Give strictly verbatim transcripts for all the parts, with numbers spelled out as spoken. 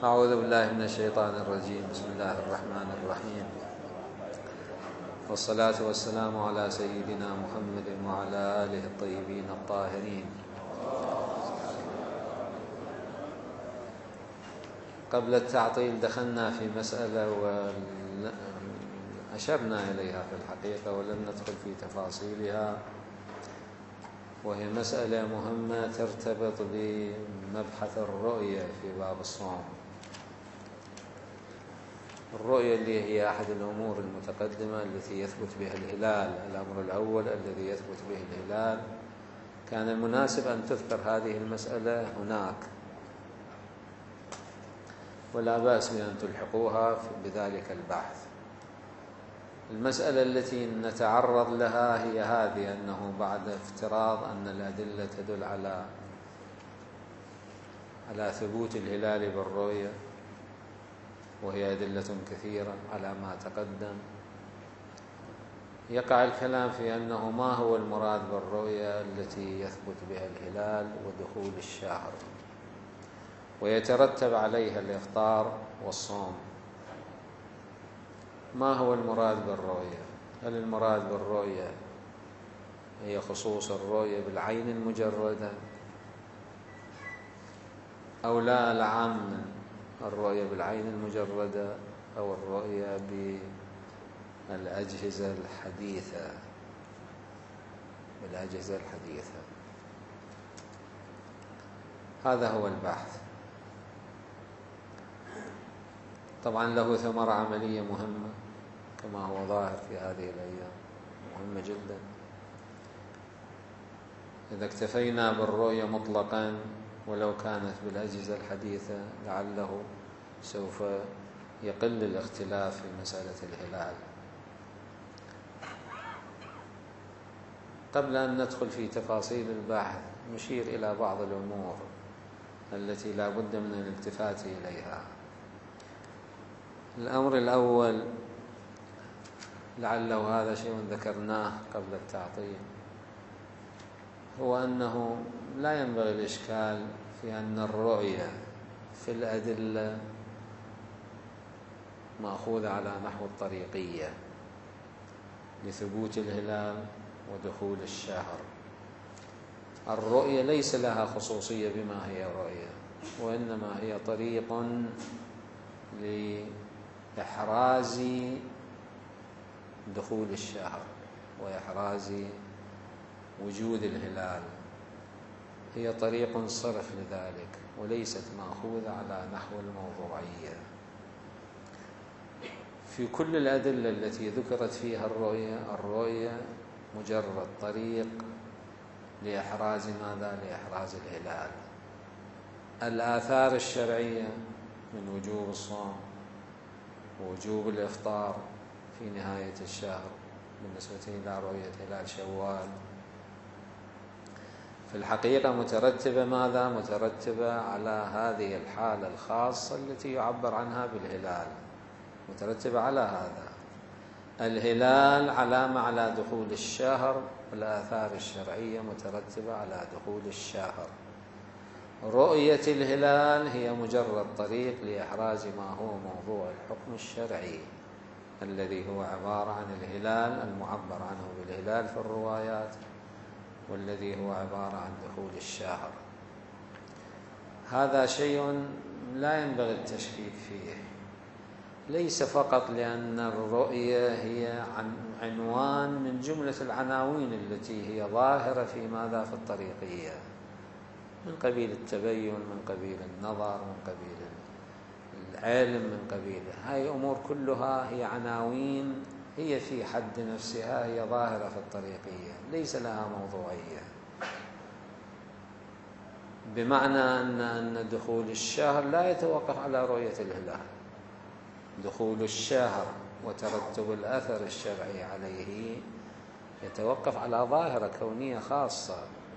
أعوذ بالله من الشيطان الرجيم. بسم الله الرحمن الرحيم، والصلاة والسلام على سيدنا محمد وعلى آله الطيبين الطاهرين. قبل التعطيل دخلنا في مسألة وأشرنا إليها في الحقيقة ولم ندخل في تفاصيلها، وهي مسألة مهمة ترتبط بمبحث الرؤية في باب الصوم. الرؤية اللي هي أحد الأمور المتقدمة التي يثبت بها الهلال. الأمر الأول الذي يثبت به الهلال، كان المناسب أن تذكر هذه المسألة هناك، ولا بأس بأن تلحقوها بذلك البحث. المسألة التي نتعرض لها هي هذه، أنه بعد افتراض أن الأدلة تدل على على ثبوت الهلال بالرؤية، وهي أدلة كثيرة على ما تقدم، يقع الكلام في أنه ما هو المراد بالرؤية التي يثبت بها الهلال ودخول الشهر ويترتب عليها الإفطار والصوم. ما هو المراد بالرؤية؟ هل المراد بالرؤية هي خصوص الرؤية بالعين المجردة، أو لا العام من الرؤية بالعين المجردة، أو الرؤية بالأجهزة الحديثة بالأجهزة الحديثة هذا هو البحث. طبعا له ثمرة عملية مهمة كما هو ظاهر في هذه الأيام، مهمة جدا. إذا اكتفينا بالرؤية مطلقا ولو كانت بالأجهزة الحديثة لعله سوف يقل الاختلاف في مسألة الهلال. قبل أن ندخل في تفاصيل البحث نشير إلى بعض الأمور التي لا بد من الالتفات إليها. الأمر الأول، لعله هذا شيء ذكرناه قبل التعطيل، هو أنه لا ينبغي الإشكال في أن الرؤية في الأدلة مأخوذة على نحو الطريقية لثبوت الهلال ودخول الشهر. الرؤية ليس لها خصوصية بما هي رؤية، وإنما هي طريق لإحراز دخول الشهر وإحراز وجود الهلال. هي طريق صرف لذلك، وليست مأخوذة على نحو الموضوعية. في كل الأدلة التي ذكرت فيها الرؤية، الرؤية مجرد طريق لإحراز ماذا؟ لإحراز الهلال. الآثار الشرعية من وجوب الصوم ووجوب الإفطار في نهاية الشهر بالنسبة إلى رؤية هلال شوال، في الحقيقة مترتبة ماذا؟ مترتبة على هذه الحالة الخاصة التي يعبر عنها بالهلال، مترتبة على هذا. الهلال علامة على دخول الشهر، والآثار الشرعية مترتبة على دخول الشهر. رؤية الهلال هي مجرد طريق لإحراز ما هو موضوع الحكم الشرعي، الذي هو عبارة عن الهلال المعبر عنه بالهلال في الروايات، والذي هو عبارة عن دخول الشهر. هذا شيء لا ينبغي التشكيك فيه، ليس فقط لأن الرؤية هي عنوان من جملة العناوين التي هي ظاهرة في ماذا؟ في الطريقية، من قبيل التبين، من قبيل النظر، من قبيل العلم، من قبيل هاي أمور كلها هي عناوين، هي في حد نفسها هي ظاهرة في الطريقية، ليس لها موضوعية. بمعنى أن أن دخول الشهر لا يتوقف على رؤية الهلال. دخول الشهر وترتب الأثر الشرعي عليه يتوقف على ظاهرة كونية خاصة،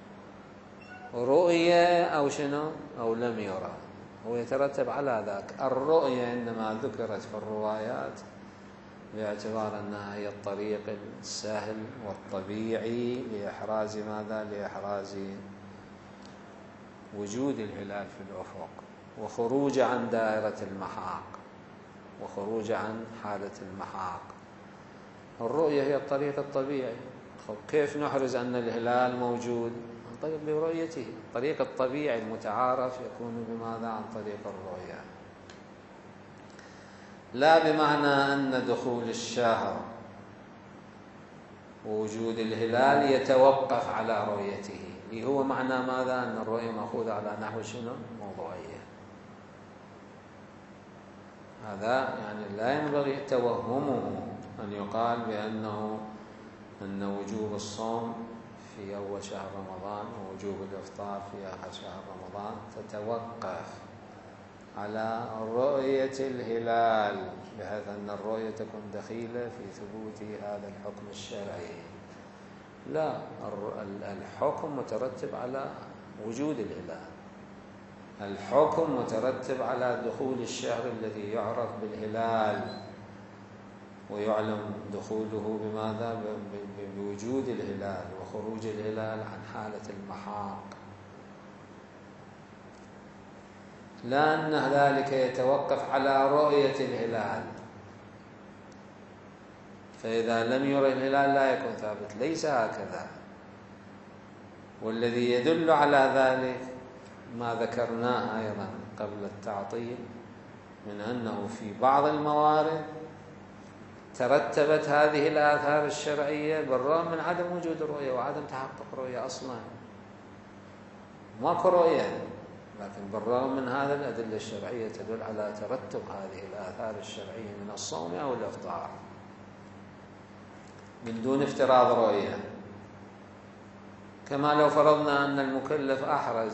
رؤية أو شنو أو لم يرى، هو يترتب على ذاك. الرؤية إنما ذكرت في الروايات باعتبار أنها هي الطريق السهل والطبيعي لإحراز ماذا؟ لإحراز وجود الهلال في الأفق. وخروج عن دائرة المحاق، وخروج عن حالة المحاق. الرؤية هي الطريق الطبيعي. كيف نحرز أن الهلال موجود؟ عن طريق برؤيته. الطريق الطبيعي المتعارف يكون بماذا؟ عن طريق الرؤية، لا بمعنى أن دخول الشهر ووجود الهلال يتوقف على رؤيته، اللي هو معنى ماذا؟ أن الرؤية مأخوذة على نحو شنو؟ موضوعية. هذا يعني لا ينبغي توهمه أن يقال بأنه أن وجوب الصوم في أول شهر رمضان ووجوب الإفطار في آخر شهر رمضان تتوقف على رؤية الهلال، بحيث أن الرؤية تكون دخيلة في ثبوت هذا الحكم الشرعي. لا، الحكم مترتب على وجود الهلال، الحكم مترتب على دخول الشهر الذي يعرف بالهلال، ويعلم دخوله بماذا؟ بوجود الهلال وخروج الهلال عن حالة المحاق، لا أن ذلك يتوقف على رؤية الهلال. فإذا لم يرى الهلال لا يكون ثابت، ليس هكذا. والذي يدل على ذلك ما ذكرناه أيضا قبل التعطيل من أنه في بعض الموارد ترتبت هذه الآثار الشرعية بالرغم من عدم وجود الرؤية وعدم تحقق رؤية أصلا، ماكو رؤية، لكن بالرغم من هذا الأدلة الشرعية تدل على ترتب هذه الآثار الشرعية من الصوم أو الإفطار من دون افتراض رؤية. كما لو فرضنا أن المكلف أحرز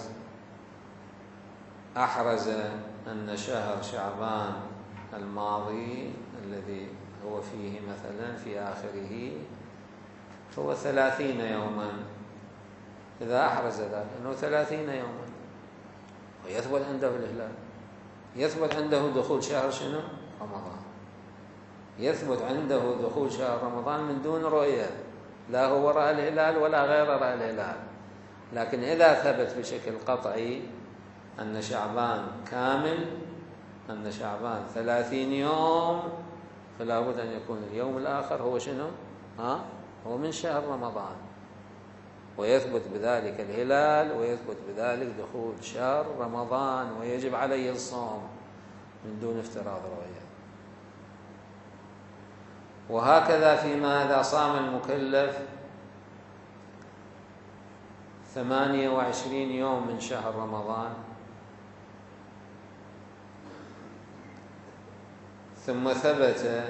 أحرز أن شهر شعبان الماضي الذي هو فيه مثلا في آخره هو ثلاثين يوما، إذا أحرز ذلك أنه ثلاثين يوما ويثبت عنده الهلال، يثبت عنده دخول شهر شنو؟ رمضان، يثبت عنده دخول شهر رمضان من دون رؤية، لا هو رأى الهلال ولا غيره رأى الهلال. لكن إذا ثبت بشكل قطعي أن شعبان كامل، أن شعبان ثلاثين يوم، فلا بد أن يكون اليوم الآخر هو شنو؟ ها؟ هو من شهر رمضان، ويثبت بذلك الهلال ويثبت بذلك دخول شهر رمضان، ويجب عليه الصوم من دون افتراض رؤية. وهكذا فيما إذا صام المكلف ثمانية وعشرين يوم من شهر رمضان ثم ثبت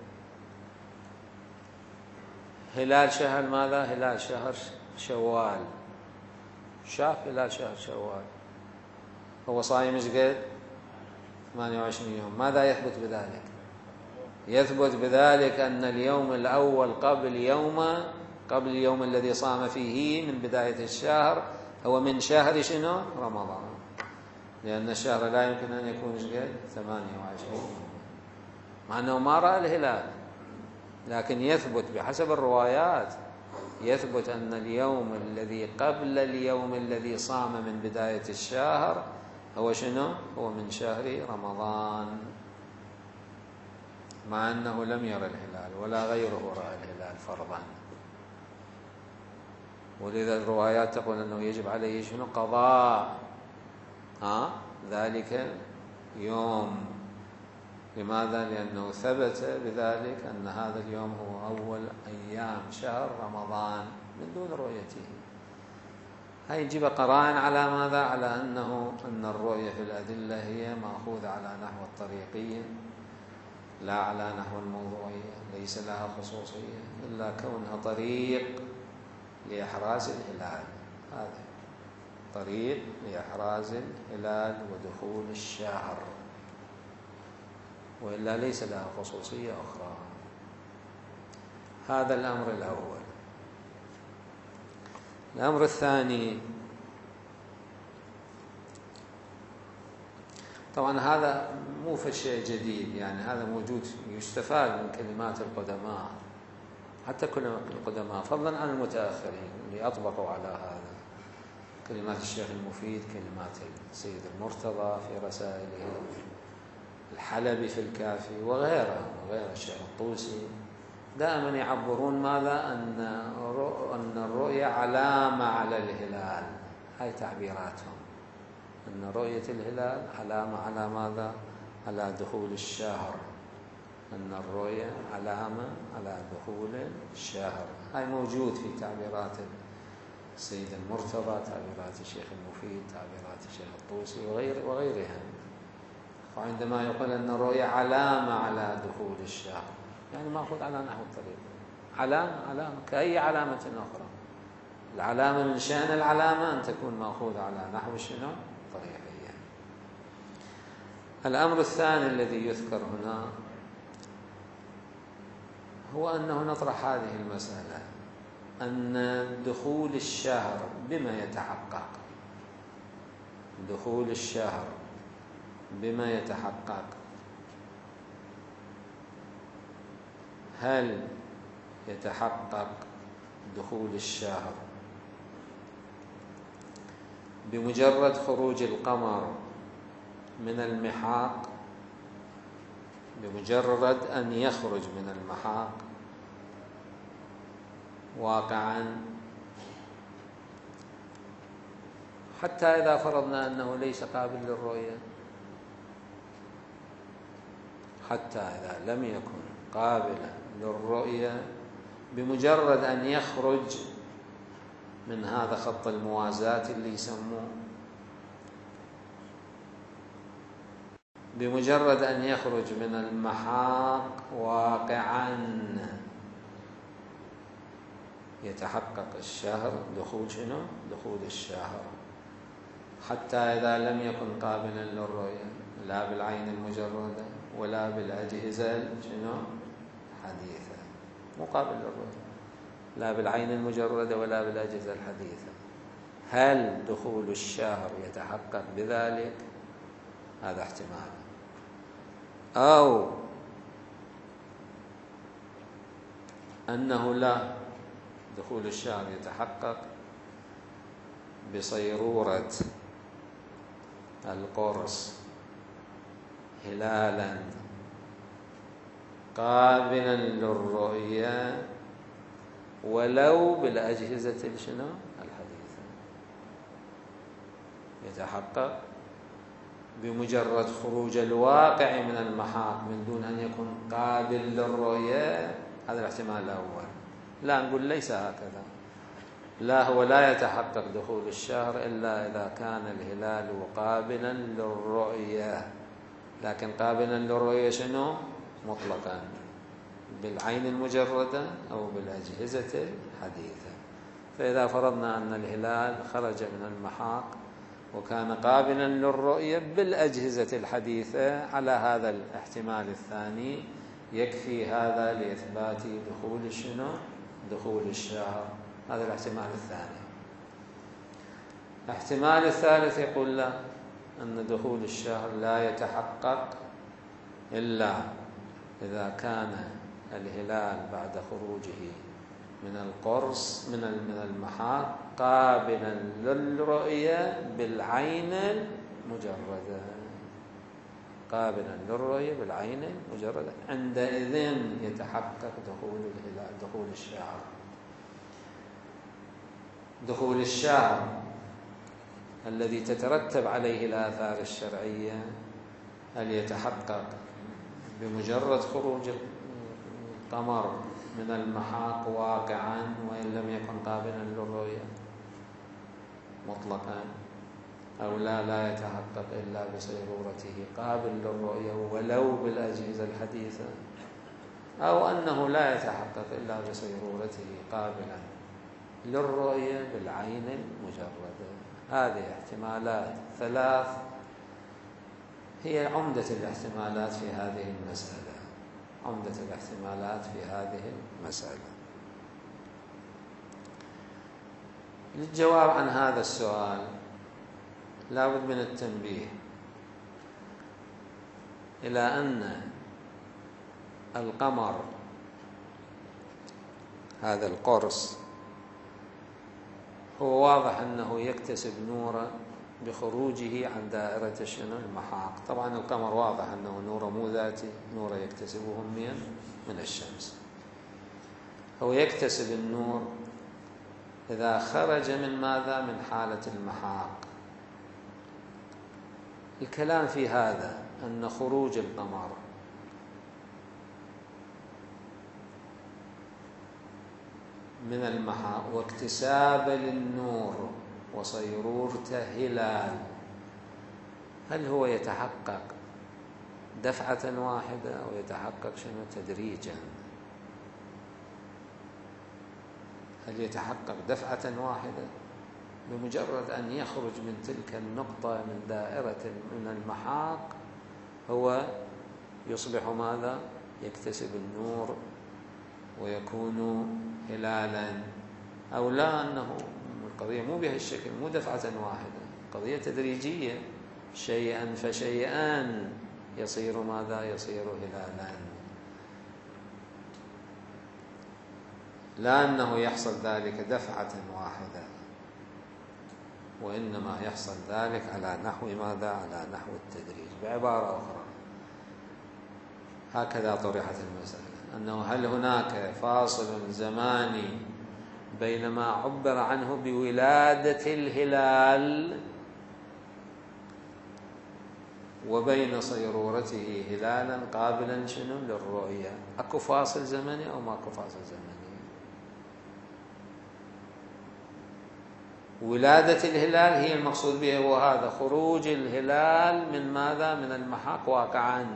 هلال شهر ماذا؟ هلال شهر شوال، شاف هلال شهر شوال، هو صايم ايش قد؟ ثمانية وعشرين يوم. ماذا يثبت بذلك؟ يثبت بذلك أن اليوم الأول قبل يوم قبل اليوم الذي صام فيه من بداية الشهر هو من شهر شنو؟ رمضان، لأن الشهر لا يمكن أن يكون ايش قد؟ ثمانية وعشرين يوم، مع أنه ما رأى الهلال، لكن يثبت بحسب الروايات يثبت أن اليوم الذي قبل اليوم الذي صام من بداية الشهر هو شنو؟ هو من شهر رمضان، مع أنه لم يرى الهلال ولا غيره رأى الهلال فرضا. ولذا الروايات تقول أنه يجب عليه شنو؟ قضاء ها ذلك يوم. لماذا؟ لأنه ثبت بذلك أن هذا اليوم هو أول أيام شهر رمضان من دون رؤيته. هاي تجيب قرائن على ماذا؟ على أنه أن الرؤية في الأدلة هي مأخوذة على نحو الطريقية لا على نحو الموضوعية، ليس لها خصوصية إلا كونها طريق لإحراز الهلال، هذا طريق لإحراز الهلال ودخول الشهر، وإلا ليس لها خصوصية أخرى. هذا الأمر الأول. الأمر الثاني، طبعا هذا مو في شيء جديد، يعني هذا موجود يستفاد من كلمات القدماء، حتى كل القدماء فضلا عن المتأخرين اللي أطبقوا على هذا. كلمات الشيخ المفيد، كلمات السيد المرتضى في رسائله، الحلبي في الكافي وغيره وغيره الشيخ الطوسي، دائما يعبرون ماذا؟ أن أن الرؤية علامة على الهلال. هاي تعبيراتهم، أن رؤية الهلال علامة على ماذا؟ على دخول الشهر، أن الرؤية علامة على دخول الشهر. هاي موجود في تعبيرات السيد المرتضى، تعبيرات الشيخ المفيد، تعبيرات الشيخ الطوسي وغير وغيرهم. وعندما يقول أن الرؤية علامة على دخول الشهر، يعني مأخوذ على نحو الطريق، علامة علامة كأي علامة أخرى. العلامة من شأن العلامة أن تكون مأخوذة على نحو شنو؟ طريقية. الأمر الثاني الذي يذكر هنا هو أنه نطرح هذه المسألة، أن دخول الشهر بما يتحقق، دخول الشهر بما يتحقق، هل يتحقق دخول الشهر بمجرد خروج القمر من المحاق، بمجرد أن يخرج من المحاق واقعا، حتى إذا فرضنا أنه ليس قابل للرؤية، حتى إذا لم يكن قابلا للرؤية، بمجرد أن يخرج من هذا خط الموازاة اللي يسموه، بمجرد أن يخرج من المحاق واقعا يتحقق الشهر، دخول شنو؟ دخول الشهر، حتى إذا لم يكن قابلا للرؤية لا بالعين المجردة ولا بالأجهزة شنو؟ الحديثة، مو قابل للرؤية لا بالعين المجردة ولا بالأجهزة الحديثة. هل دخول الشهر يتحقق بذلك؟ هذا احتمال. أو أنه لا، دخول الشهر يتحقق بصيرورة القرص هلالا قابلا للرؤية ولو بالأجهزة شنو؟ الحديثة. يتحقق بمجرد خروج الواقع من المحاق من دون أن يكون قابل للرؤية، هذا الاحتمال الأول. لا نقول ليس هكذا، لا، هو لا يتحقق دخول الشهر إلا إذا كان الهلال قابلا للرؤية، لكن قابلا للرؤية شنو؟ مطلقا، بالعين المجردة أو بالأجهزة الحديثة. فإذا فرضنا أن الهلال خرج من المحاق وكان قابلا للرؤية بالأجهزة الحديثة، على هذا الاحتمال الثاني يكفي هذا لإثبات دخول شنو؟ دخول الشهر. هذا الاحتمال الثاني. الاحتمال الثالث يقول لا، أن دخول الشهر لا يتحقق إلا إذا كان الهلال بعد خروجه من القرص من من المحاق قابلا للرؤية بالعين المجردة، قابلا للرؤية بالعين المجردة، عندئذ يتحقق دخول الهلال دخول الشهر. دخول الشهر الذي تترتب عليه الآثار الشرعية، هل يتحقق بمجرد خروج القمر من المحاق واقعا وإن لم يكن قابلا للرؤية مطلقا، أو لا لا يتحقق إلا بصيرورته قابل للرؤية ولو بالأجهزة الحديثة، أو أنه لا يتحقق إلا بصيرورته قابلا للرؤية بالعين المجردة. هذه احتمالات ثلاث هي عمدة الاحتمالات في هذه المسألة، عمدة الاحتمالات في هذه المسألة. للجواب عن هذا السؤال لا بد من التنبيه إلى أن القمر هذا القرص هو واضح أنه يكتسب نوره بخروجه عن دائرة شنو المحاق. طبعا القمر واضح أنه نوره مو ذاتي، نوره يكتسبه من من الشمس. هو يكتسب النور إذا خرج من ماذا؟ من حالة المحاق. الكلام في هذا أن خروج القمر من المحاق واكتساب للنور وصيرورته هلال، هل هو يتحقق دفعة واحدة أو يتحقق شنو تدريجا؟ هل يتحقق دفعة واحدة بمجرد أن يخرج من تلك النقطة من دائرة من المحاق هو يصبح ماذا؟ يكتسب النور ويكون هلالا، أو لا أنه القضية مو بهالشكل، مو دفعة واحدة، قضية تدريجية، شيئا فشيئا يصير ماذا؟ يصير هلالا، لا أنه يحصل ذلك دفعة واحدة، وإنما يحصل ذلك على نحو ماذا؟ على نحو التدريج. بعبارة أخرى هكذا طرحت المسألة، أنه هل هناك فاصل زماني بين ما عبر عنه بولادة الهلال وبين صيرورته هلالا قابلا شنو للرؤية؟ أكو فاصل زمني أو ماكو فاصل زمني؟ ولادة الهلال هي المقصود به، وهذا خروج الهلال من ماذا؟ من المحاق واقعا،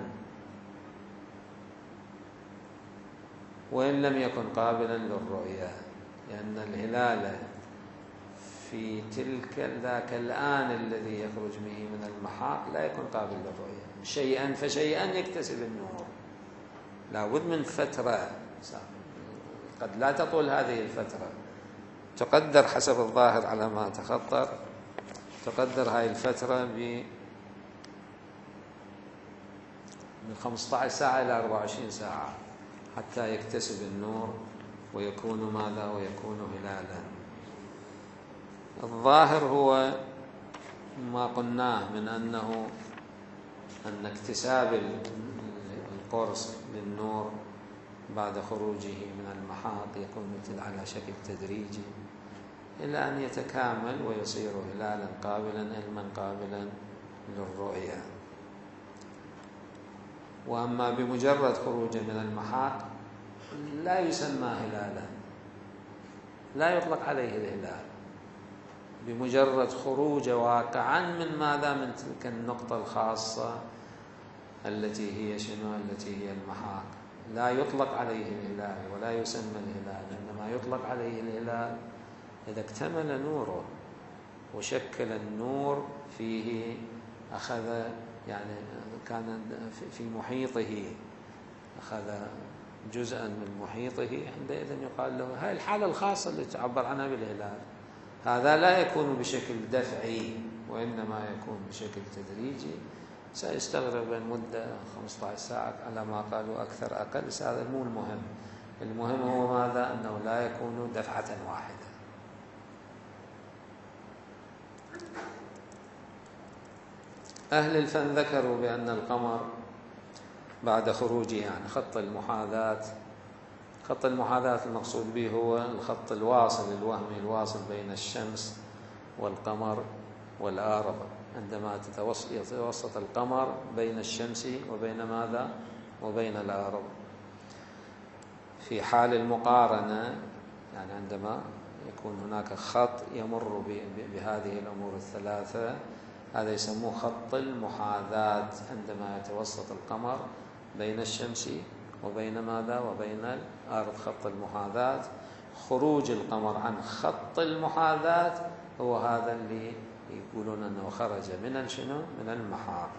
وإن لم يكن قابلا للرؤية، لأن الهلال في تلك ذاك الآن الذي يخرج به من المحاق لا يكون قابل للرؤية، شيئا فشيئا يكتسب النور، لابد من فترة قد لا تطول هذه الفترة، تقدر حسب الظاهر على ما تخطر، تقدر هاي الفترة ب من خمسة عشر ساعة إلى أربعة وعشرين ساعة حتى يكتسب النور ويكون ماذا؟ ويكون هلالا. الظاهر هو ما قلناه من أنه أن اكتساب القرص للنور بعد خروجه من المحاق يكون مثل على شكل تدريجي إلى أن يتكامل ويصير هلالا قابلا علما قابلا للرؤية. وأما بمجرد خروجه من المحاق لا يسمى هلالا، لا يطلق عليه الهلال، بمجرد خروج واقعا من ماذا؟ من تلك النقطة الخاصة التي هي شنو؟ التي هي المحاق، لا يطلق عليه الهلال ولا يسمى الهلال، إنما يطلق عليه الهلال إذا اكتمل نوره وشكل النور فيه، أخذ يعني كان في محيطه، أخذ جزءا من محيطه، عندئذ يقال له هاي الحالة الخاصة اللي تعبر عنها بالهلال. هذا لا يكون بشكل دفعي وإنما يكون بشكل تدريجي، سيستغرق المدة خمسة عشر ساعة على ما قالوا أكثر أقل، بس هذا مو المهم، المهم هو ماذا؟ أنه لا يكون دفعة واحدة. أهل الفن ذكروا بأن القمر بعد خروجه عن خط المحاذاة، خط المحاذاة المقصود به هو الخط الواصل الوهمي الواصل بين الشمس والقمر والآرب، عندما يتوسط القمر بين الشمس وبين ماذا؟ وبين الآرب. في حال المقارنة يعني عندما يكون هناك خط يمر بهذه الأمور الثلاثة، هذا يسموه خط المحاذاة، عندما يتوسط القمر بين الشمس وبين ماذا؟ وبين الأرض، خط المحاذاة. خروج القمر عن خط المحاذاة هو هذا اللي يقولون أنه خرج من شنو؟ من المحاق،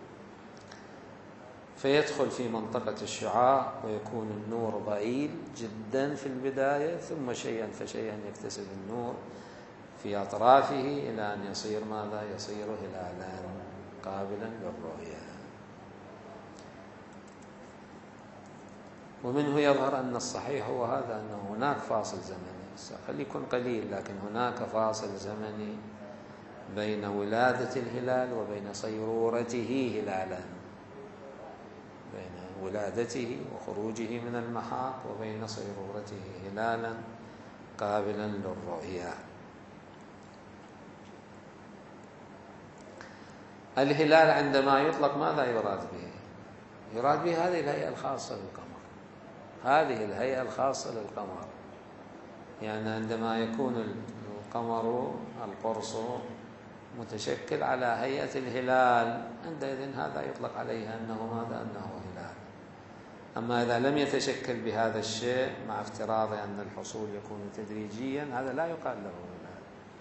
فيدخل في منطقة الشعاع ويكون النور ضئيل جدا في البداية، ثم شيئا فشيئا يكتسب النور في أطرافه إلى أن يصير ماذا؟ يصير هلالا قابلا للرؤية. ومنه يظهر أن الصحيح هو هذا، أنه هناك فاصل زمني قد يكون قليل، لكن هناك فاصل زمني بين ولادة الهلال وبين صيرورته هلالا، بين ولادته وخروجه من المحاق وبين صيرورته هلالا قابلا للرؤيا. الهلال عندما يطلق ماذا يراد به؟ يراد به هذه الهيئة الخاصة للقمر، هذه الهيئة الخاصة للقمر. يعني عندما يكون القمر القرص متشكل على هيئة الهلال، عندئذ هذا يطلق عليه أنه ماذا؟ أنه هلال. أما إذا لم يتشكل بهذا الشيء، مع افتراض أن الحصول يكون تدريجيا، هذا لا يقال له هلال،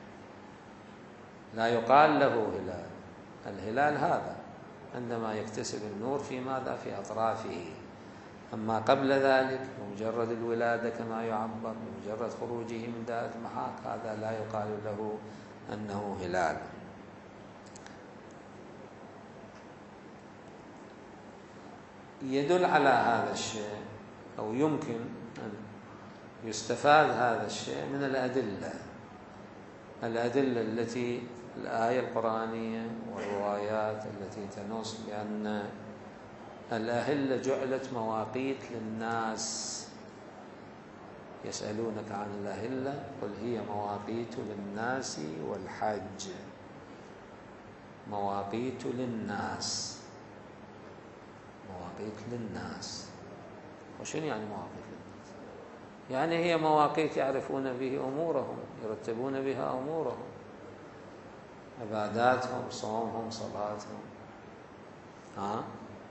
لا يقال له هلال. الهلال هذا عندما يكتسب النور في ماذا؟ في أطرافه. أما قبل ذلك بمجرد الولادة كما يعبر، بمجرد خروجه من دائرة المحاق، هذا لا يقال له أنه هلال. يدل على هذا الشيء أو يمكن أن يستفاد هذا الشيء من الأدلة الأدلة التي الآية القرآنية والروايات التي تنص بأن الأهلة جعلت مواقيت للناس. يسألونك عن الأهلة قل هي مواقيت للناس والحج. مواقيت للناس، مواقيت للناس. وشنو يعني مواقيت للناس؟ يعني هي مواقيت يعرفون به أمورهم، يرتبون بها أمورهم، عباداتهم، صومهم، صلاتهم، ها؟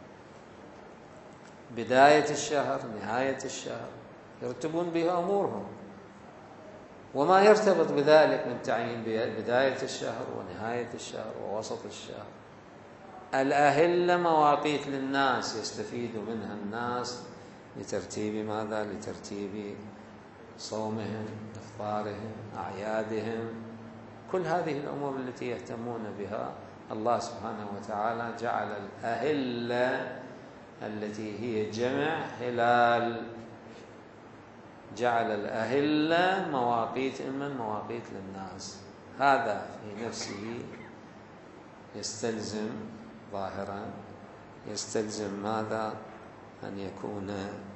بداية الشهر، نهاية الشهر، يرتبون بها أمورهم. وما يرتبط بذلك من تعيين بداية الشهر ونهاية الشهر ووسط الشهر. الأهلة مواقيت للناس يستفيد منها الناس لترتيب ماذا؟ لترتيب صومهم، إفطارهم، أعيادهم، كل هذه الأمور التي يهتمون بها. الله سبحانه وتعالى جعل الأهلة التي هي جمع هلال، جعل الأهلة مواقيت من مواقيت للناس. هذا في نفسه يستلزم ظاهرا يستلزم ماذا؟ أن يكون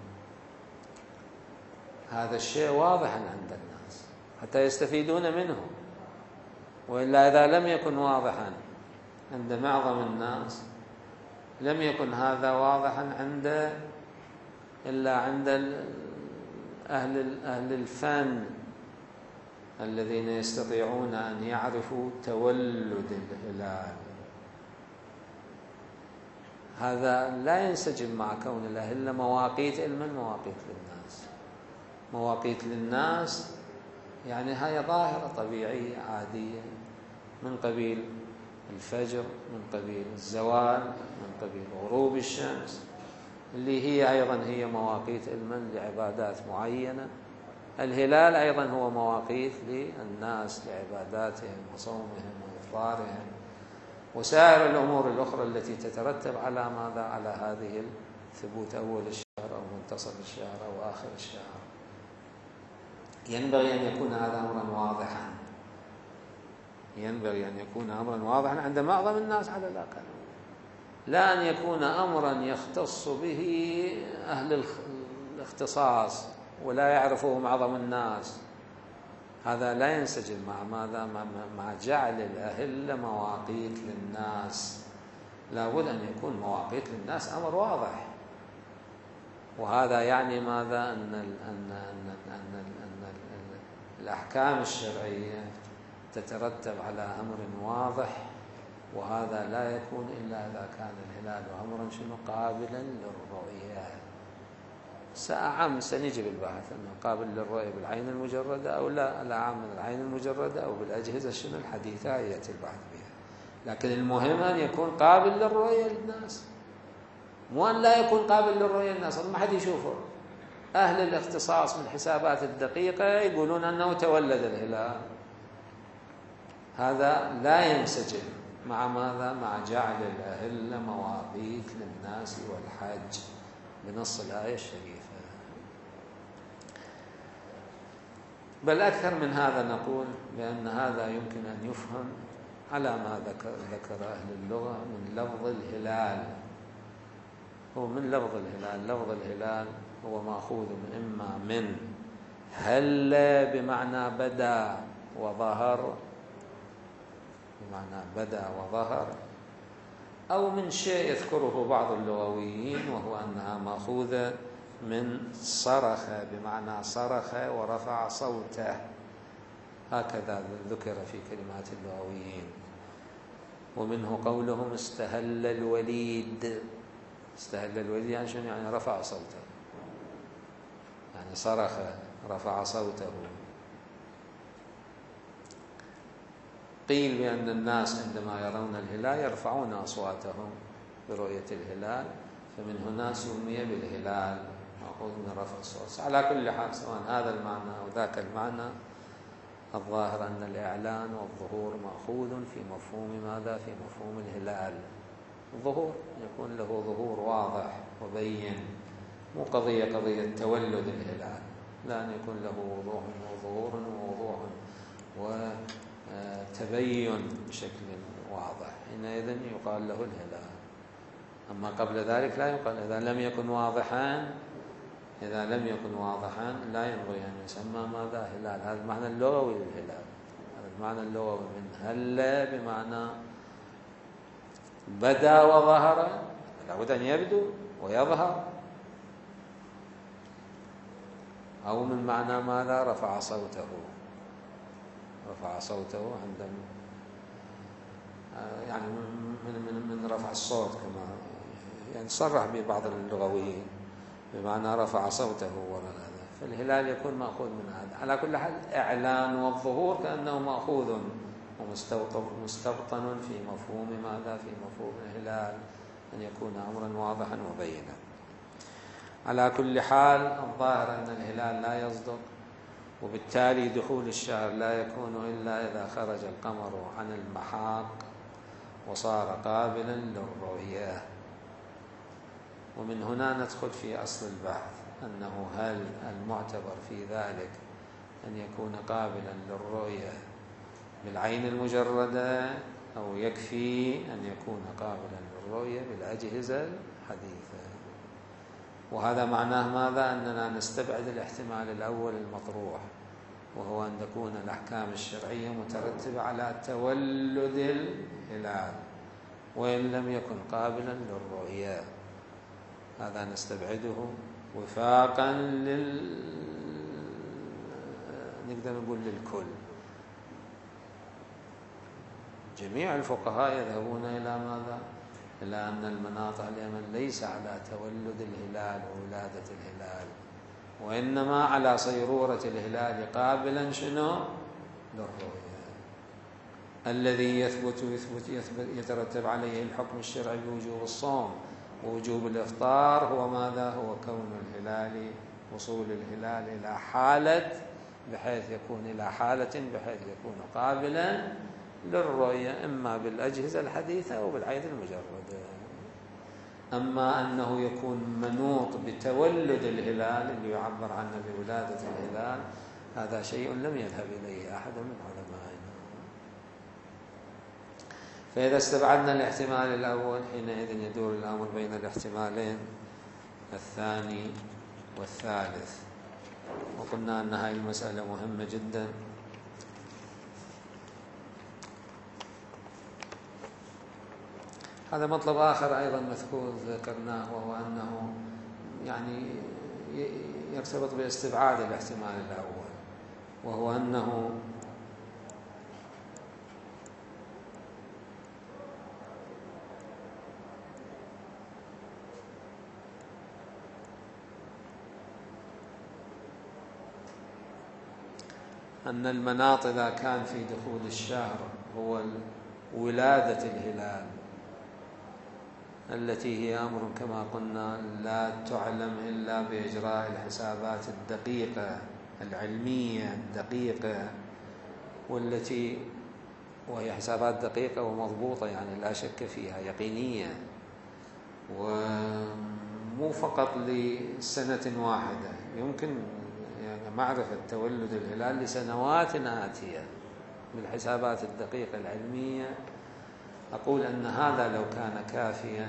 هذا الشيء واضحا عند الناس حتى يستفيدون منه. وإلا إذا لم يكن واضحا عند معظم الناس، لم يكن هذا واضحا عند إلا عند أهل أهل الفن الذين يستطيعون أن يعرفوا تولد الهلال. هذا لا ينسجم مع كون الأهلة مواقيت علما مواقيت للناس. مواقيت للناس يعني هي ظاهرة طبيعية عادية من قبيل الفجر، من قبيل الزوال، من قبيل غروب الشمس، اللي هي أيضا هي مواقيت علما لعبادات معينة. الهلال أيضا هو مواقيت للناس لعباداتهم وصومهم وإفطارهم وسائر الأمور الأخرى التي تترتب على ماذا؟ على هذه ثبوت أول الشهر أو منتصف الشهر أو آخر الشهر. ينبغي أن يكون هذا أمرا واضحا، ينبغي أن يكون أمرا واضحا عند معظم الناس على الأقل، لا أن يكون أمرا يختص به أهل الاختصاص ولا يعرفه معظم الناس. هذا لا ينسجم مع ماذا؟ مع جعل الأهلة مواقيت للناس. لا بد أن يكون مواقيت للناس أمر واضح. وهذا يعني ماذا؟ أن أن أن أن أن الأحكام الشرعية تترتب على أمر واضح، وهذا لا يكون إلا إذا كان الهلال أمرا شنو؟ قابلا للرؤية. سأعم سنجي بالبحث أنه قابل للرؤية بالعين المجردة أو لا، الأعم من العين المجردة أو بالأجهزة شنو الحديثة يأتي البحث بها. لكن المهم أن يكون قابل للرؤية للناس، مو أن لا يكون قابل للرؤية للناس ما حد يشوفه. أهل الاختصاص بالحسابات الدقيقة يقولون أنه تولد الهلال. هذا لا ينسجم مع ماذا؟ مع جعل الأهلة مواقيت للناس والحج بنص الآية الشريفة. بل أكثر من هذا، نقول بأن هذا يمكن أن يفهم على ما ذكر, ذكر أهل اللغة من لفظ الهلال. هو من لفظ الهلال، لفظ الهلال هو مأخوذ إما من هل بمعنى بدا وظهر، بمعنى بدا وظهر، أو من شيء يذكره بعض اللغويين وهو أنها مأخوذة من صرخ بمعنى صرخ ورفع صوته، هكذا ذكر في كلمات اللغويين. ومنه قولهم استهل الوليد. استهل الوليد يعني شنو؟ يعني رفع صوته، يعني صرخ رفع صوته. قيل بأن الناس عندما يرون الهلال يرفعون أصواتهم برؤية الهلال، فمن هنا سمي بالهلال، مأخوذ من رفع الصوت. على كل حال سواء هذا المعنى أو ذاك المعنى، الظاهر أن الإعلان والظهور مأخوذ في مفهوم ماذا؟ في مفهوم الهلال. الظهور يكون له ظهور واضح وبين، مو قضية قضية تولد الهلال، لا، أن يكون له وضوح وظهور ووضوح وتبين بشكل واضح، حينئذ يقال له الهلال. أما قبل ذلك لا يقال. إذا لم يكن واضحا إذا لم يكن واضحا لا ينبغي أن يسمى ماذا؟ هلال. هذا المعنى اللغوي للهلال، هذا المعنى اللغوي من هل بمعنى بدا وظهر، لابد أن يبدو ويظهر، أو من معنى ماذا؟ رفع صوته، رفع صوته عندما يعني من من من رفع الصوت، كما يعني صرح ببعض اللغويين بمعنى رفع صوته وهذا. فالهلال يكون مأخوذ من هذا. على كل حال إعلان والظهور كأنه مأخوذ ومستوطن في مفهوم ماذا؟ في مفهوم الهلال، أن يكون أمرا واضحا وبينا. على كل حال الظاهر أن الهلال لا يصدق، وبالتالي دخول الشهر لا يكون إلا إذا خرج القمر عن المحاق وصار قابلا للرؤية. ومن هنا ندخل في أصل البحث، أنه هل المعتبر في ذلك أن يكون قابلا للرؤية بالعين المجردة، أو يكفي أن يكون قابلا للرؤية بالأجهزة الحديثة. وهذا معناه ماذا؟ أننا نستبعد الاحتمال الأول المطروح، وهو أن تكون الأحكام الشرعية مترتبة على تولد الهلال وإن لم يكن قابلا للرؤية. هذا نستبعده وفاقا لل نقدر نقول للكل. جميع الفقهاء يذهبون إلى ماذا؟ إلى أن المناط اليمن ليس على تولد الهلال وولادة الهلال، وإنما على صيرورة الهلال قابلا شنو؟ للرؤية، الذي يثبت يثبت يثبت يترتب عليه الحكم الشرعي بوجوب الصوم ووجوب الإفطار. هو ماذا؟ هو كون الهلال، وصول الهلال إلى حالة بحيث يكون إلى حالة بحيث يكون قابلا للرؤية، إما بالأجهزة الحديثة أو بالعين المجردة. أما أنه يكون منوط بتولد الهلال اللي يعبر عنه بولادة الهلال، هذا شيء لم يذهب إليه أحد من علمائنا. فإذا استبعدنا الاحتمال الأول، حينئذ يدور الأمر بين الاحتمالين الثاني والثالث. وقلنا أن هذه المسألة مهمة جدا، هذا مطلب آخر أيضا مذكور ذكرناه، وهو أنه يعني يرتبط باستبعاد الاحتمال الأول، وهو أنه أن المناط إذا كان في دخول الشهر هو ولادة الهلال، التي هي أمر كما قلنا لا تعلم إلا بإجراء الحسابات الدقيقة العلمية الدقيقة، والتي وهي حسابات دقيقة ومضبوطة، يعني لا شك فيها، يقينية، ومو فقط لسنة واحدة. يمكن يعني معرفة تولد الهلال لسنوات آتية بالحسابات الدقيقة العلمية، أقول أن هذا لو كان كافيا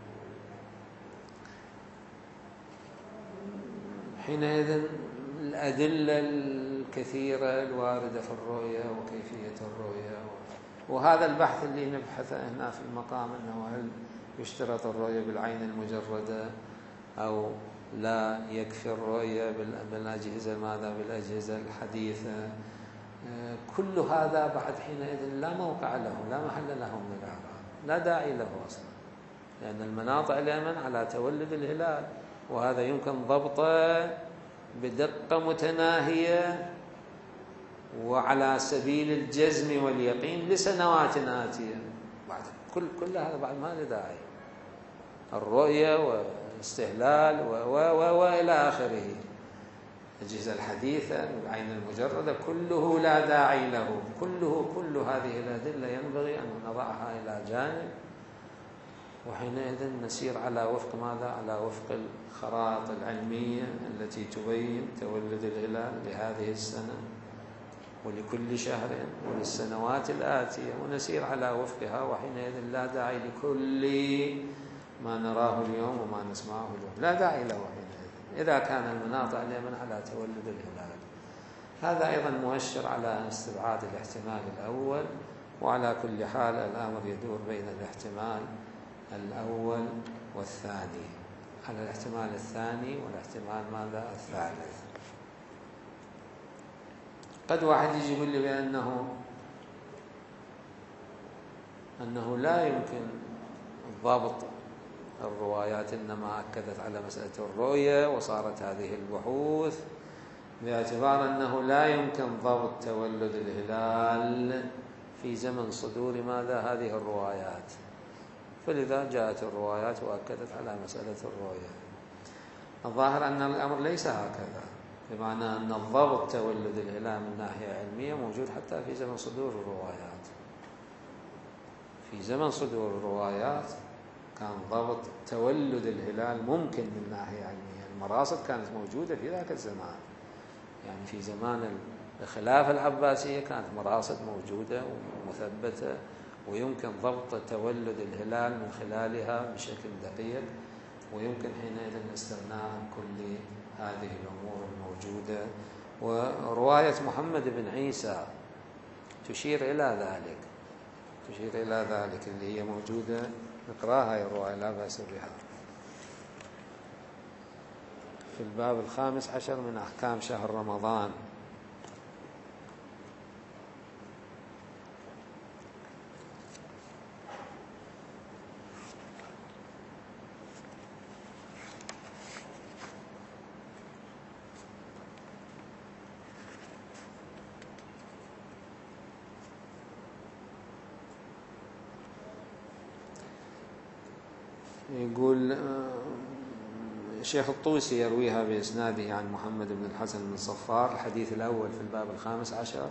حينئذ الأدلة الكثيرة الواردة في الرؤية وكيفية الرؤية، وهذا البحث اللي نبحثه هنا في المقام، أنه هل يشترط الرؤية بالعين المجردة أو لا يكفي الرؤية بالأجهزة ماذا بالأجهزة الحديثة، كل هذا بعد حينئذ لا موقع له، لا محل له من الإعراب، لا داعي له أصلا، لأن المناطع اليمن على تولد الهلال، وهذا يمكن ضبطه بدقة متناهية وعلى سبيل الجزم واليقين لسنوات آتية. بعد كل كل هذا بعد ما له داعي، الرؤية والاستهلال و و و وإلى آخره، الأجهزة الحديثة والعين المجردة كله لا داعي له، كله كل هذه الأدلة ينبغي أن نضعها إلى جانب، وحينئذ نسير على وفق ماذا؟ على وفق الخرائط العلمية التي تبين تولد الهلال لهذه السنة ولكل شهر وللسنوات الآتية، ونسير على وفقها، وحينئذ لا داعي لكل ما نراه اليوم وما نسمعه اليوم، لا داعي له حينئذ إذا كان المناطق اليمن على تولد الهلال. هذا أيضا مؤشر على استبعاد الاحتمال الأول، وعلى كل حال الأمر يدور بين الاحتمال الأول والثاني، على الاحتمال الثاني والاحتمال ماذا؟ الثالث. قد واحد يجي يقول لي بأنه أنه لا يمكن ضبط الروايات، إنما أكدت على مسألة الرؤية وصارت هذه البحوث باعتبار أنه لا يمكن ضبط تولد الهلال في زمن صدور ماذا؟ هذه الروايات، فلذا جاءت الروايات وأكدت على مسألة الرؤية. الظاهر أن الأمر ليس هكذا، بمعنى أن الضبط تولد الهلال من ناحية علمية موجود حتى في زمن صدور الروايات. في زمن صدور الروايات كان ضبط تولد الهلال ممكن من ناحية علمية، المراصد كانت موجودة في ذاك الزمان، يعني في زمان الخلافة العباسية كانت مراصد موجودة ومثبتة، ويمكن ضبط تولد الهلال من خلالها بشكل دقيق، ويمكن حينئذ الاستغناء عن كل هذه الأمور الموجودة. ورواية محمد بن عيسى تشير إلى ذلك، تشير إلى ذلك اللي هي موجودة، نقراها هاي الرواية لا بأس بها، في الباب الخامس عشر من أحكام شهر رمضان. يقول الشيخ الطوسي يرويها بإسناده عن محمد بن الحسن بن صفار، الحديث الأول في الباب الخامس عشر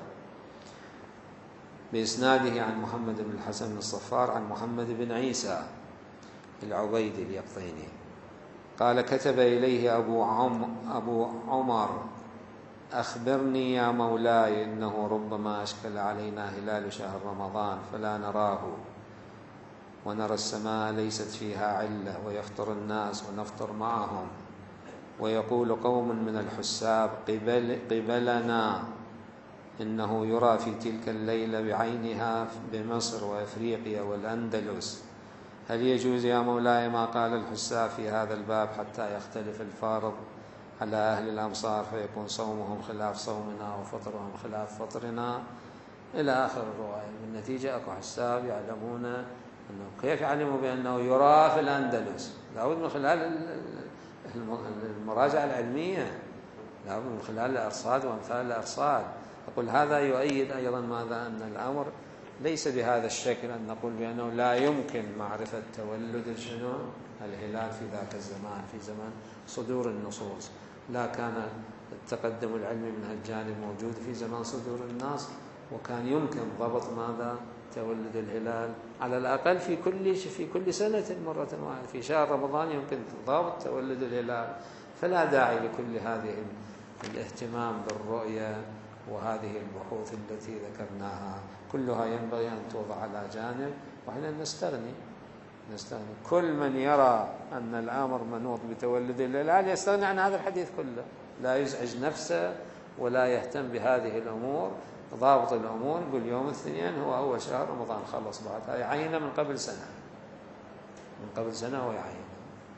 بإسناده عن محمد بن الحسن بن الصفار عن محمد بن عيسى العبيدي اليقطيني قال: كتب إليه أبو, عم أبو عمر: أخبرني يا مولاي إنه ربما أشكل علينا هلال شهر رمضان فلا نراه، ونرى السماء ليست فيها علة، ويفطر الناس ونفطر معهم، ويقول قوم من الحساب قبل قبلنا إنه يرى في تلك الليلة بعينها بمصر وأفريقيا والأندلس، هل يجوز يا مولاي ما قال الحساب في هذا الباب حتى يختلف الفارض على أهل الأمصار فيكون صومهم خلاف صومنا وفطرهم خلاف فطرنا، إلى آخر الرواية. بالنتيجة أكو حساب يعلمون أنه كيف يعلموا بأنه يرى في الأندلس، لابد من خلال المراجعة العلمية، لابد من خلال الأرصاد وأمثال الأرصاد. أقول هذا يؤيد أيضا ماذا؟ أن الأمر ليس بهذا الشكل، أن نقول بأنه لا يمكن معرفة تولد شنو الهلال في ذاك الزمان، في زمن صدور النصوص، لا كان التقدم العلمي من هالجانب موجود في زمان صدور النص، وكان يمكن ضبط ماذا؟ تولد الهلال على الأقل في كل في كل سنة مرة واحدة، في شهر رمضان يمكن ضبط تولد الهلال، فلا داعي لكل هذه الاهتمام بالرؤية وهذه البحوث التي ذكرناها كلها ينبغي أن توضع على جانب، وإحنا نستغني نستغني كل من يرى أن الأمر منوط بتولد الهلال يستغني عن هذا الحديث كله، لا يزعج نفسه ولا يهتم بهذه الأمور. ضابط الأمور يقول يوم الاثنين هو أول شهر رمضان، خلص بعد يعينه من قبل سنة من قبل سنة ويعينه.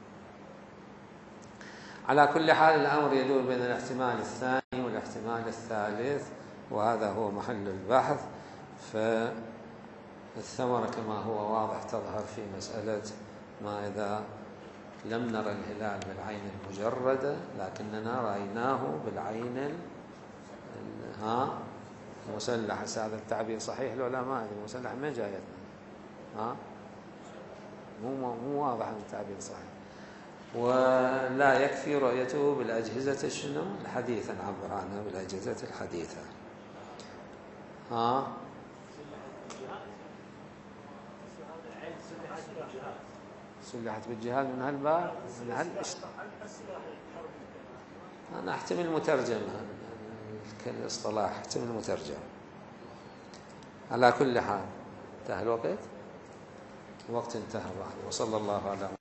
على كل حال الأمر يدور بين الاحتمال الثاني والاحتمال الثالث، وهذا هو محل البحث. فالثمرة كما هو واضح تظهر في مسألة ما إذا لم نرى الهلال بالعين المجردة لكننا رأيناه بالعين ها مسلح. هذا التعبير صحيح لو لا؟ ما أدري مسلح ما جايتنا، ها مو مو واضح أن التعبير صحيح. ولا يكفي رؤيته بالأجهزة الشنو الحديثة، نعبر عنها بالأجهزة الحديثة. ها سلحت بالجهال من هالباب من هال أنا أحتمل مترجم كالاصطلاح، أحتمل مترجم. على كل حال انتهى الوقت، الوقت انتهى بعد. وصلى الله على